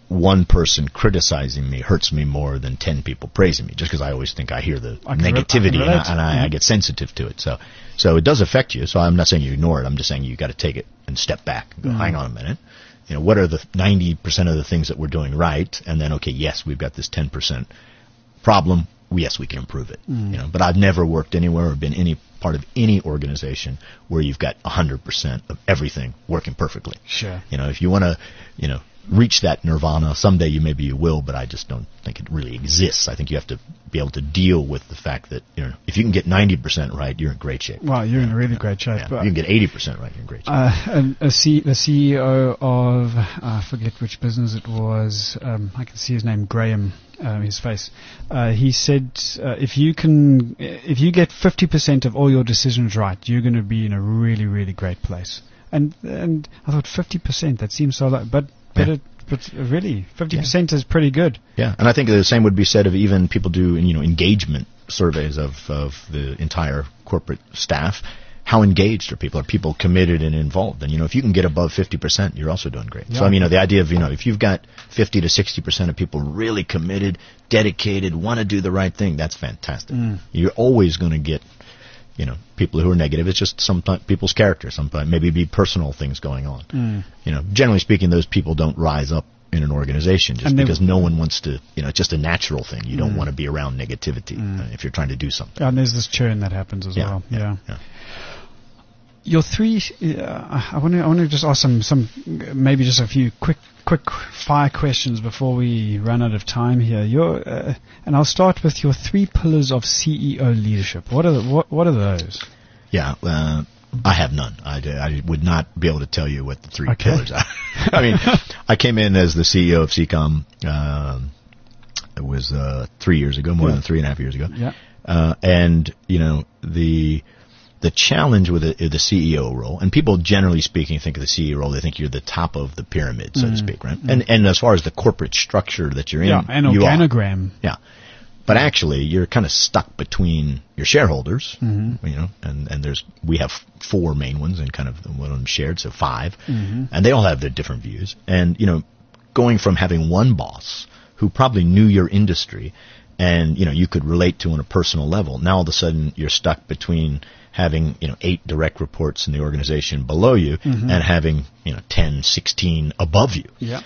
one person criticizing me hurts me more than 10 people praising me, just because I always think I hear the negativity and I get sensitive to it. So it does affect you. So I'm not saying you ignore it. I'm just saying you got to take it and step back and go, hang on a minute. What are the 90% of the things that we're doing right? And then, okay, yes, we've got this 10% problem. Yes, we can improve it. But I've never worked anywhere or been any part of any organization where you've got 100% of everything working perfectly. Sure. If you want to, reach that nirvana someday, maybe you will, but I just don't think it really exists. I think you have to be able to deal with the fact that if you can get 90% right, you're in great shape. Well, you're in really great shape. If you can get 80% right, you're in great shape. The CEO of I forget which business it was. I can see his name, Graham. His face. He said, if you get 50% of all your decisions right, you're going to be in a really, really great place. And I thought 50%, that seems so low, but really 50% is pretty good. Yeah, and I think the same would be said of even people do engagement surveys of the entire corporate staff. How engaged are people? Are people committed and involved? And, if you can get above 50%, you're also doing great. Yeah. So, the idea of, if you've got 50 to 60% of people really committed, dedicated, want to do the right thing, that's fantastic. You're always going to get, people who are negative. It's just sometimes people's character. Sometimes maybe be personal things going on. Generally speaking, those people don't rise up in an organization just because no one wants to, it's just a natural thing. You don't want to be around negativity if you're trying to do something. And there's this churn that happens as well. Yeah. Your three, I want to just ask some maybe just a few quick fire questions before we run out of time here. And I'll start with your 3 pillars of CEO leadership. What are those? Yeah, I have none. I would not be able to tell you what the 3 pillars are. I mean, I came in as the CEO of CECOM. It was 3 years ago, more than 3.5 years ago. Yeah. And the challenge with the CEO role, and people generally speaking think of the CEO role, they think you're the top of the pyramid, so to speak, right? And as far as the corporate structure that you're in, an organogram. Yeah. But actually, you're kind of stuck between your shareholders, and we have 4 main ones, and kind of one of them shared, so 5, and they all have their different views. And going from having one boss who probably knew your industry, and you could relate to on a personal level, now all of a sudden you're stuck between having 8 direct reports in the organization below you and having 10, 16 above you. Yeah.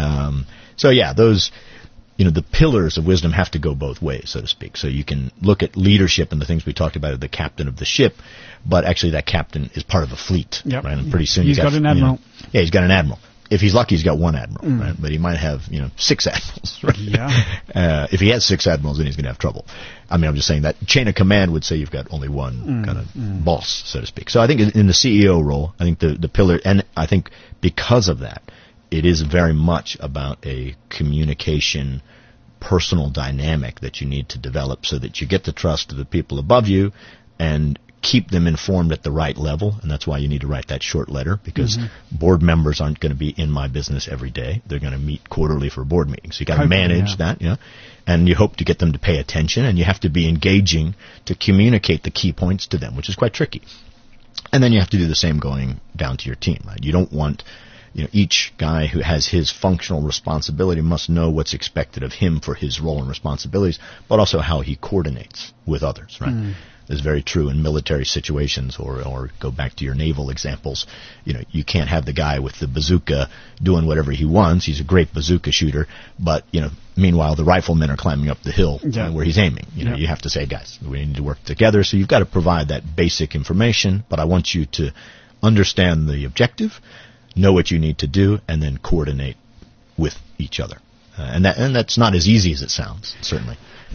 Those the pillars of wisdom have to go both ways, so to speak. So you can look at leadership and the things we talked about, the captain of the ship, but actually that captain is part of a fleet, right? And pretty soon he's got an admiral. He's got an admiral. If he's lucky, he's got 1 admiral, right? But he might have 6 admirals, right? Yeah. If he has 6 admirals, then he's going to have trouble. I mean, I'm just saying that chain of command would say you've got only one kind of boss, so to speak. So I think in the CEO role, I think the pillar, and I think because of that, it is very much about a communication, personal dynamic that you need to develop so that you get the trust of the people above you and keep them informed at the right level. And that's why you need to write that short letter, because board members aren't going to be in my business every day. They're going to meet quarterly for board meetings. So you got to manage that, and you hope to get them to pay attention, and you have to be engaging to communicate the key points to them, which is quite tricky. And then you have to do the same going down to your team, right? You don't want each guy who has his functional responsibility must know what's expected of him for his role and responsibilities, but also how he coordinates with others, right? This is very true in military situations, or go back to your naval examples. You can't have the guy with the bazooka doing whatever he wants. He's a great bazooka shooter, but, meanwhile, the riflemen are climbing up the hill where he's aiming. You have to say, guys, we need to work together. So you've got to provide that basic information, but I want you to understand the objective, know what you need to do, and then coordinate with each other. And that's not as easy as it sounds, certainly.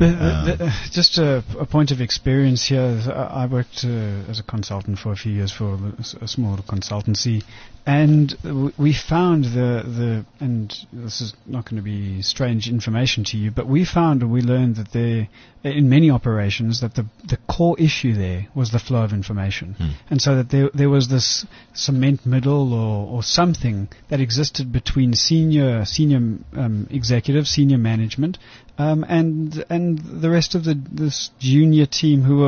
Just a point of experience here. I worked as a consultant for a few years for a small consultancy, and we found and this is not going to be strange information to you, but we learned that in many operations that the core issue there was the flow of information, and so that there was this cement middle or something that existed between senior executives, senior management, and the rest of this junior team who were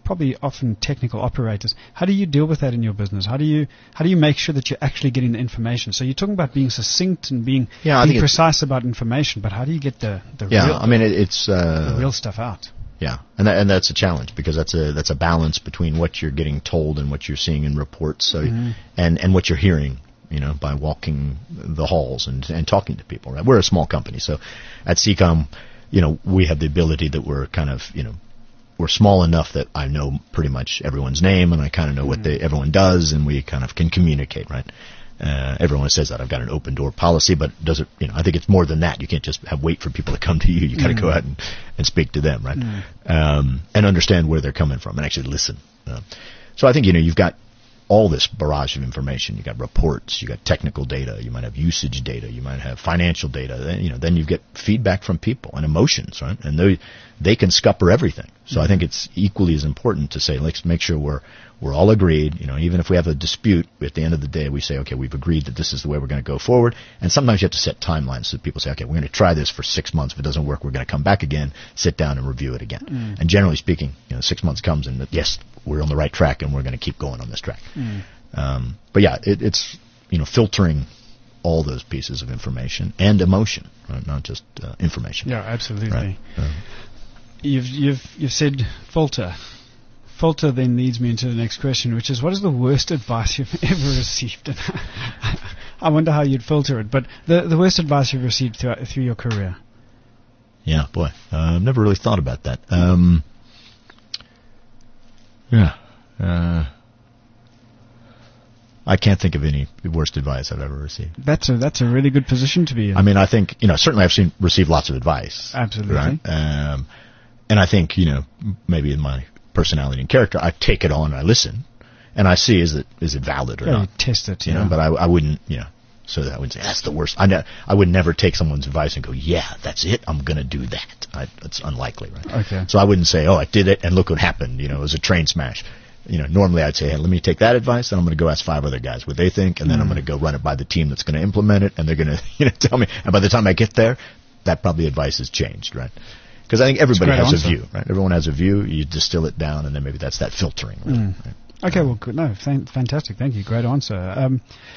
probably often technical operators. How do you deal with that in your business? How do you make sure that you're actually getting the information? So you're talking about being succinct and being precise about information, but how do you get the real stuff out? Yeah, and that's a challenge, because that's a balance between what you're getting told and what you're seeing in reports, so and what you're hearing, by walking the halls and talking to people. Right, we're a small company, so at CECOM, we have the ability that we're kind of, we're small enough that I know pretty much everyone's name, and I kind of know what everyone does, and we kind of can communicate, right? Everyone says that I've got an open door policy, but does it? I think it's more than that. You can't just wait for people to come to you. You got to go out and speak to them, right? And understand where they're coming from and actually listen. So I think you've got all this barrage of information. You got reports, you got technical data, you might have usage data, you might have financial data. Then you get feedback from people and emotions, right? And they can scupper everything. So I think it's equally as important to say, let's make sure we're all agreed. Even if we have a dispute, at the end of the day, we say, okay, we've agreed that this is the way we're going to go forward. And sometimes you have to set timelines so people say, okay, we're going to try this for 6 months. If it doesn't work, we're going to come back again, sit down and review it again. And generally speaking, 6 months comes and yes, we're on the right track and we're going to keep going on this track. But yeah, it's filtering all those pieces of information and emotion, right? Not just information. Yeah, absolutely. Right? You've said filter. Filter then leads me into the next question, which is, what is the worst advice you've ever received? I wonder how you'd filter it, but the worst advice you've received through your career. Yeah, boy, I've never really thought about that. I can't think of any worst advice I've ever received. That's a really good position to be in. I mean, I think, certainly I've received lots of advice. Absolutely. Right? And I think, maybe in my personality and character, I take it on, I listen, and I see, is it valid or not? You test it, But I wouldn't, so I wouldn't say that's the worst. I would never take someone's advice and go, yeah, that's it, I'm going to do that. That's unlikely, right? Okay. So I wouldn't say, oh, I did it, and look what happened, it was a train smash. Normally I'd say, hey, let me take that advice, and I'm going to go ask 5 other guys what they think, and then I'm going to go run it by the team that's going to implement it, and they're going to tell me. And by the time I get there, that probably advice has changed, right? Because I think everybody has a view, right? Everyone has a view. You distill it down, and then maybe that's that filtering. Really, right? Okay, well, good. No, fantastic. Thank you. Great answer.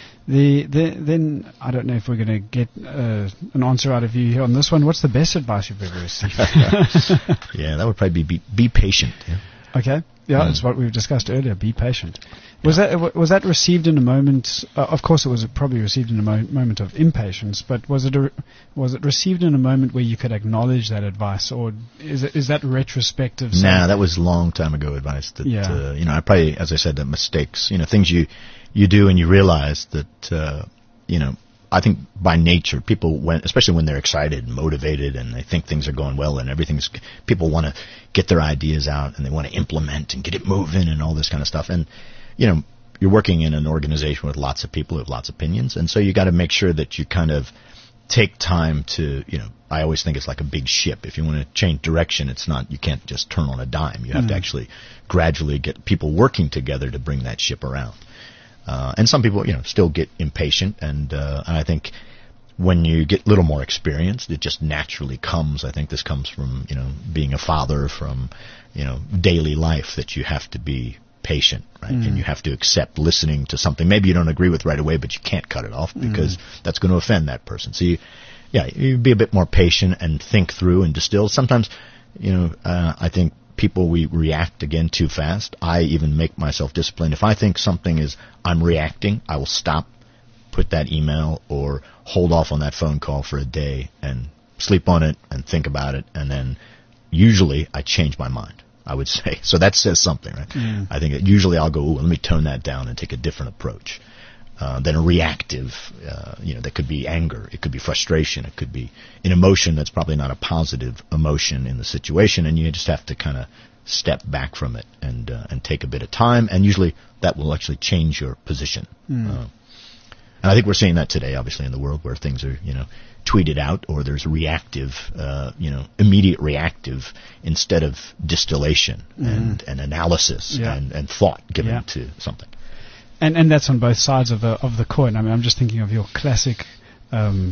Then I don't know if we're going to get an answer out of you here on this one. What's the best advice you've ever received? Yeah, that would probably be patient. Yeah. Okay. Yeah, that's what we've discussed earlier. Be patient. Was that received in a moment? Of course, it was probably received in a moment of impatience. But was it received in a moment where you could acknowledge that advice, or is that retrospective? Nah, that was a long time ago advice. That I probably, as I said, that mistakes, things you do and you realize that I think by nature, people, especially when they're excited and motivated and they think things are going well and people want to get their ideas out and they want to implement and get it moving and all this kind of stuff. And, you're working in an organization with lots of people who have lots of opinions. And so you got to make sure that you kind of take time to, I always think it's like a big ship. If you want to change direction, you can't just turn on a dime. You have to actually gradually get people working together to bring that ship around. And some people, still get impatient, and I think when you get a little more experienced, it just naturally comes. I think this comes from, being a father, from, daily life, that you have to be patient, right? And you have to accept listening to something maybe you don't agree with right away, but you can't cut it off because that's going to offend that person. So you be a bit more patient and think through and distill. Sometimes, I think people, we react again too fast. I even make myself disciplined. If I think something I'm reacting, I will stop, put that email, or hold off on that phone call for a day and sleep on it and think about it. And then usually I change my mind, I would say. So that says something, right? I think usually I'll go, let me tone that down and take a different approach. Than a reactive, that could be anger, it could be frustration, it could be an emotion that's probably not a positive emotion in the situation, and you just have to kind of step back from it and take a bit of time, and usually that will actually change your position. And I think we're seeing that today, obviously, in the world where things are, tweeted out, or there's reactive, immediate reactive instead of distillation and analysis and thought given to something. And that's on both sides of the coin. I mean, I'm just thinking of your classic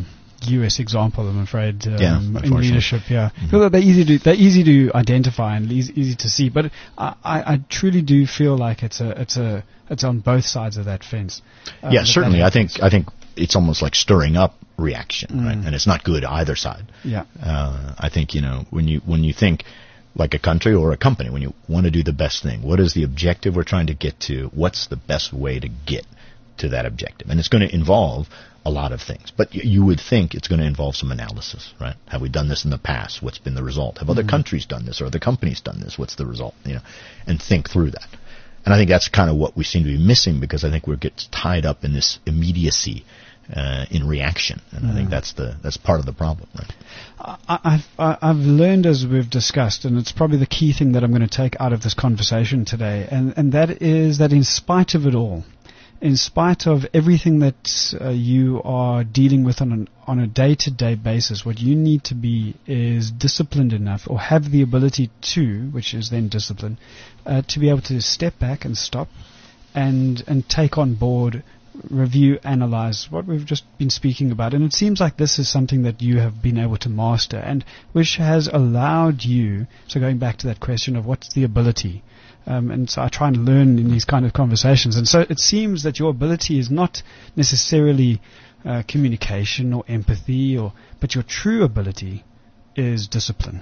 U.S. example, I'm afraid, in unfortunately. leadership. Yeah, well, they're easy to identify and easy to see. But I truly do feel like it's on both sides of that fence. Yeah, certainly. I think it's almost like stirring up reaction, right? And it's not good either side. Yeah. I think when you think like a country or a company, when you want to do the best thing, what is the objective we're trying to get to? What's the best way to get to that objective? And it's going to involve a lot of things. But you would think it's going to involve some analysis, right? Have we done this in the past? What's been the result? Have other countries done this or other companies done this? What's the result? And think through that. And I think that's kind of what we seem to be missing, because I think we get tied up in this immediacy in reaction, and I think that's part of the problem, right? I've learned, as we've discussed, and it's probably the key thing that I'm going to take out of this conversation today, and that is that in spite of it all, in spite of everything that you are dealing with on a day-to-day basis, what you need to be is disciplined enough, or have the ability to, which is then discipline, to be able to step back and stop and take on board, review, analyze what we've just been speaking about. And it seems like this is something that you have been able to master, and which has allowed you, so going back to that question of what's the ability, and so I try and learn in these kind of conversations, and so it seems that your ability is not necessarily communication or empathy, but your true ability is discipline.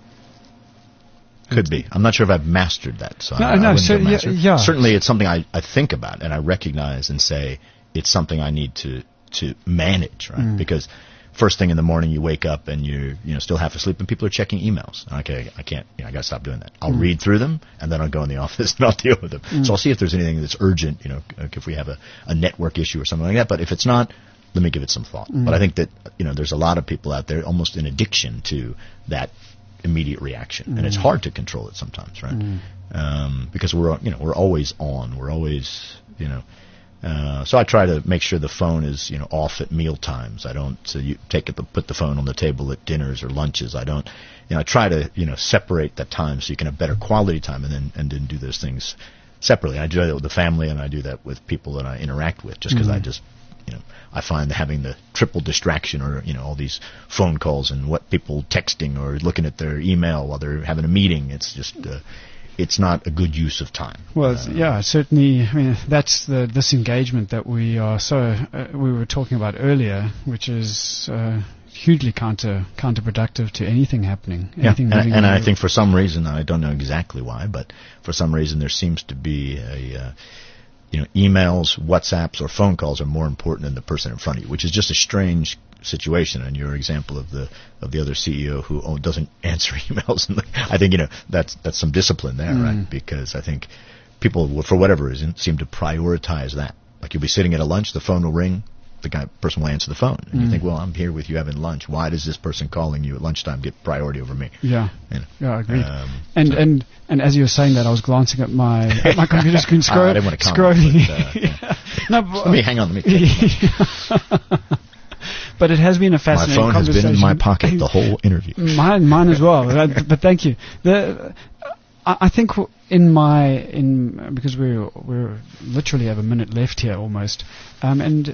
Could be. I'm not sure if I've mastered that. So certainly it's something I think about and I recognize and say it's something I need to manage, right? Because first thing in the morning you wake up and you're still half asleep and people are checking emails. Okay, I can't. I got to stop doing that. I'll read through them and then I'll go in the office and I'll deal with them. So I'll see if there's anything that's urgent. If we have a network issue or something like that. But if it's not, let me give it some thought. But I think that there's a lot of people out there almost in addiction to that immediate reaction, and it's hard to control it sometimes, right? Because we're always on, we're always so I try to make sure the phone is off at meal times. I don't put the phone on the table at dinners or lunches. I don't I try to separate that time so you can have better quality time, and then do those things separately. I do that with the family, and I do that with people that I interact with, just because I find having the triple distraction, or all these phone calls and what people texting or looking at their email while they're having a meeting, it's just it's not a good use of time. Well, certainly. I mean, that's the disengagement that we are we were talking about earlier, which is hugely counterproductive to anything happening. And I think for some reason, I don't know exactly why, but for some reason there seems to be a emails, WhatsApps, or phone calls are more important than the person in front of you, which is just a strange situation. And your example of the other CEO who doesn't answer emails, and I think that's some discipline there, right? Because I think people, for whatever reason, seem to prioritize that. Like you'll be sitting at a lunch, the phone will ring, the person will answer the phone, and you think, well, I'm here with you having lunch. Why does this person calling you at lunchtime get priority over me? Yeah, agreed. And as you were saying that, I was glancing at my computer screen, I didn't want to comment, but, let me hang on. Let me. But it has been a fascinating conversation. My phone has been in my pocket the whole interview. Mine as well. But thank you. I think because we're literally have a minute left here almost, and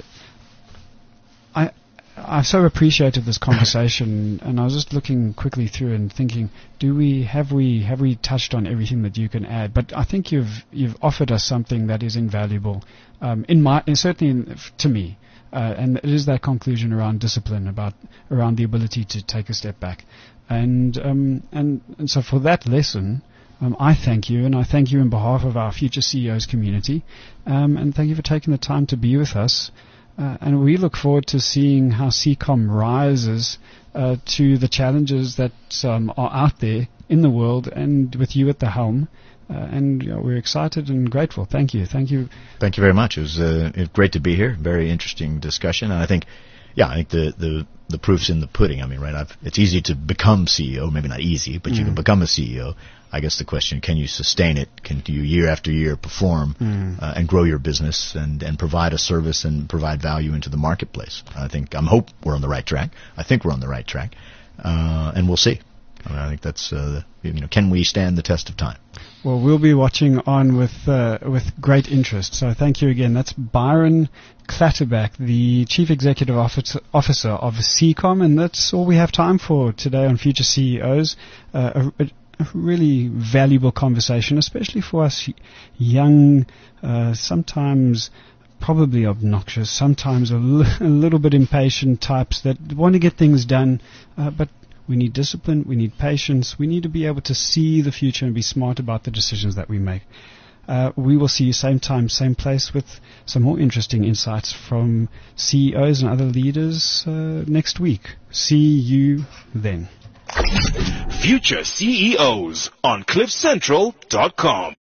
I so appreciated this conversation, and I was just looking quickly through and thinking, have we touched on everything that you can add? But I think you've offered us something that is invaluable, certainly to me, and it is that conclusion around discipline, around the ability to take a step back, and so for that lesson. I thank you, and I thank you in behalf of our Future CEOs community, and thank you for taking the time to be with us. And we look forward to seeing how CECOM rises to the challenges that are out there in the world, and with you at the helm. And we're excited and grateful. Thank you. Thank you very much. It was great to be here. Very interesting discussion. And I think the proof's in the pudding. I mean, right? It's easy to become CEO. Maybe not easy, but you can become a CEO. I guess the question, can you sustain it? Can you year after year perform and grow your business and provide a service and provide value into the marketplace? I hope we're on the right track. I think we're on the right track. And we'll see. I think that's, can we stand the test of time? Well, we'll be watching on with great interest. So thank you again. That's Byron Clatterback, the Chief Executive Officer of CECOM, and that's all we have time for today on Future CEOs. A really valuable conversation, especially for us young, sometimes probably obnoxious, sometimes a little bit impatient types that want to get things done, but we need discipline, we need patience, we need to be able to see the future and be smart about the decisions that we make. We will see you same time, same place with some more interesting insights from CEOs and other leaders next week. See you then. Future CEOs on CliffCentral.com.